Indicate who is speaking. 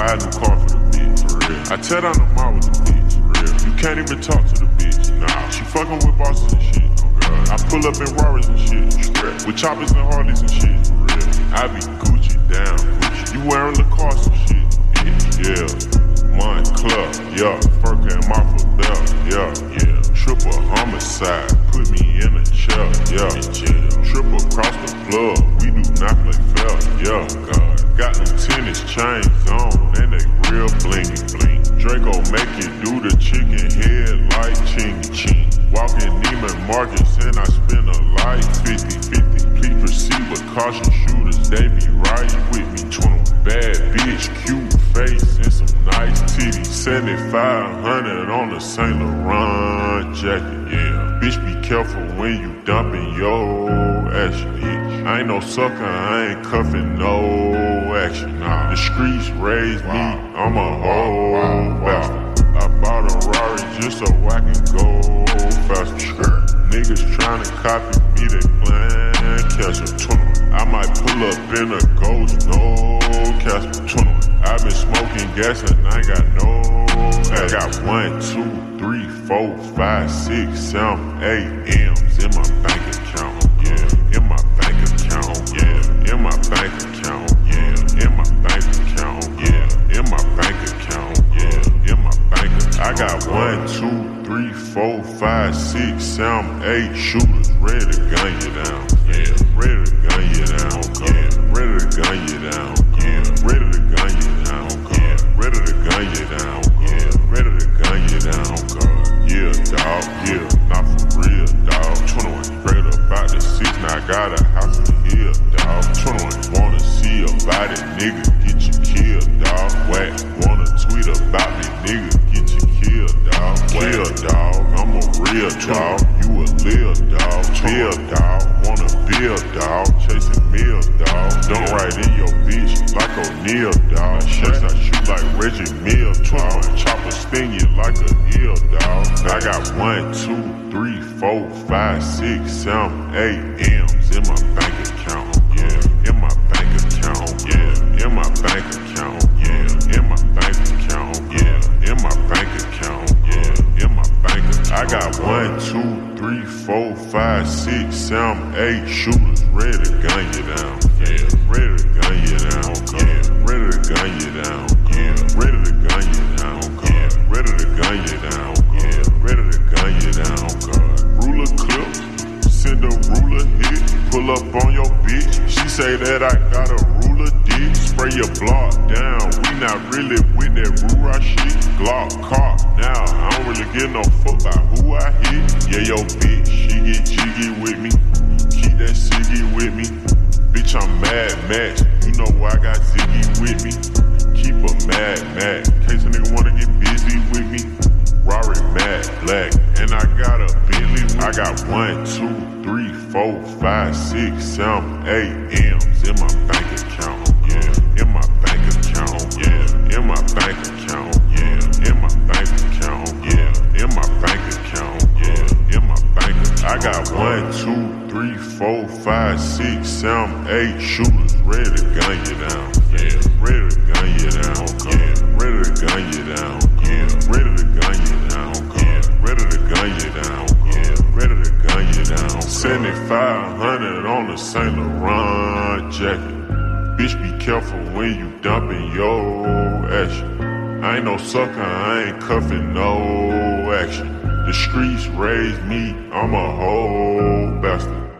Speaker 1: buy a new car for the bitch, for real. I tear down the mall with the bitch, for real. You can't even talk to the bitch, nah. She fucking with bosses and shit, oh god. I pull up in Rarers and shit, with choppers and Harleys and shit, for real. I be Gucci down, Gucci. You wearing Lacoste and shit, yeah. Montclair, yeah. Furka and Marfa Bell, yeah. Triple homicide, put me in a chair, yeah. Triple across the plug, we do not play fair, yeah. God. Got them tennis chains on, and they real blingy bling. Draco make it do the chicken head like chingy. Walking Neiman Marcus and I spend a life 50-50. Please proceed with caution, shooters, they be right with me. 21 bad bitch, cute face and some nice titties. 7,500 on the Saint Laurent jacket, yeah. Bitch, be careful when you dumping your action, bitch. I ain't no sucker, I ain't cuffing no action, nah. The streets raised me, I'm a whole bastard. I bought a Rari just so I can go faster. Niggas tryna copy me, they plan catch a 21. I might pull up in a ghost, no Casper 21. I been smoking gas and I got no. I got 1, 2, 3, 4, 5, 6, 7, 8 M's in my bank account, yeah. In my bank account, yeah. In my bank account, yeah. In my bank account, yeah. In my bank account, yeah. In my bank account. I got 1, 2, 3, 4, 5, 6, 7, 8 shooters ready to gun you down, yeah. Ready to gun you down, yeah. Ready to gun you down, yeah. Ready to gun you down, yeah. Ready to gun you down, yeah. Ready to gun you down, God. Yeah, dawg, yeah. Not for real, dawg. 21 straight up out the 6, now I got a house in the hill, dawg. 21 wanna see a body, nigga, get you killed, dawg. Whack, wanna tweet about me, nigga, get you killed, dawg. Kill, dawg, I'm a real dawg. You a lil dawg, bill dawg. Wanna build, dawg. Chasing meals, dawg. Don't write in your bitch like O'Neal, dawg. Chase, I shoot like Reggie Mills, dawg. Chopper sting you like a eel, dawg. I got 1, 2, 3, 4, 5, 6, 7, 8 M's in my bank account, yeah. In my bank account, yeah. In my bank account, yeah. In my bank account, yeah. In my bank account, yeah. In my bank account. I got 1, 2, 3, 4, 5, 6, 7, 8 shooters ready to gun you down, yeah. Ready to gun you down, yeah. Ready to gun you down, yeah. Ready to gun you down, yeah. Ready to gun you down, yeah. Ready to gun you down, God. Ruler clips, send a ruler hit, pull up on your bitch. She say that I got a ruler dick, spray your block down. We not really with that Rura shit. Glock car now, I don't really give no fuck about who I hit. Yeah, yo bitch, she get jiggy with me. Keep that ciggy with me. Bitch, I'm Mad Max, you know I got Ziggy with me. Keep a Mad Max, case a nigga wanna get busy with me. Rari Matte Black, and I got a Bentley. I got 1, 2, 3, 4, 5, 6, 7, 8 M's in my bank account, yeah. In my bank account, yeah. In my bank account, yeah. In my bank account, yeah. In my bank account, yeah. In my bank account. I got 1, 2, 3, 4, 5, 6, 7, 8 shooters ready to gun you down, yeah. Ready to gun you down, yeah. Ready to gun you down, yeah. Ready to gun you down, yeah. Ready to gun you down, yeah. Ready to gun you down. 7,500 on the Saint Laurent jacket. Bitch, be careful when you dumping your action. I ain't no sucker, I ain't cuffing no action. The streets raised me, I'm a whole bastard.